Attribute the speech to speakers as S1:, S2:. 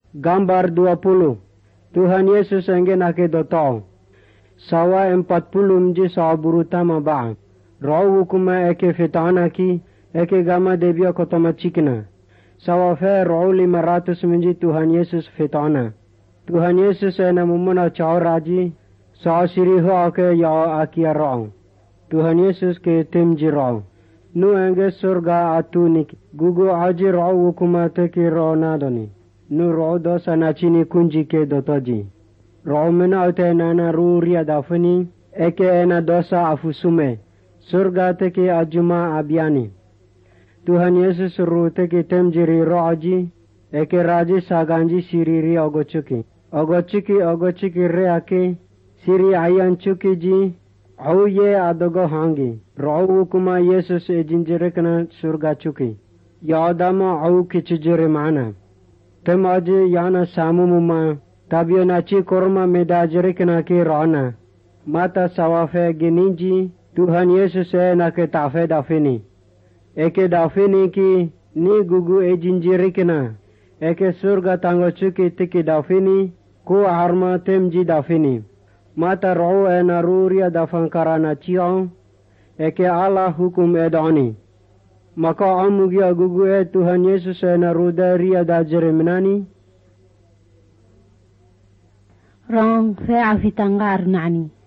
S1: Gambar 20. Tuhan Yesus enggen ake dotong. Sawa 40 mji sawa burutama ba. Roh hukuma eke fetana ki, eke gama debia kotoma cikna. Sawa fe roh 500 mji Tuhan Yesus fetana. Tuhan Yesus ena mumuna caw raji, sawa siriho ake yao akia rong. Tuhan Yesus ke timji rong. Nu enge surga atunik, gugu aji roh hukuma teki roh nadoni. Nu roh dosa na chini kunji ke dotoji. Roh mena ute nana ruria dafani, eke ena dosa afusume. Surga teki ajuma abiani. Tuhan Yesus ru teki temjiri roh aji, eke raji saganji siriri ogochuki re ake, siri ayan chuki ji, au ye adogo hangi. Roh hukuma Yesus ejinjirekna surga chuki. Yaudama au kichijire mana. Temaji yana samumuma, tabio nachi korma medajirikna ki rona. Mata sawafe geninji, Tuhan Yesus nake tafe dafini. Eke dafini ki, ni gugu ejinjirikna. Eke surga tango chuki tiki dafini, ku harma temji dafini. Mata roh enaruria dafankarana chiong, eke Allah hukum edoni. Maka amugia gugu Tuhan Yesus ena rudaria da jeremenani.
S2: Rong fe afitanggar nani.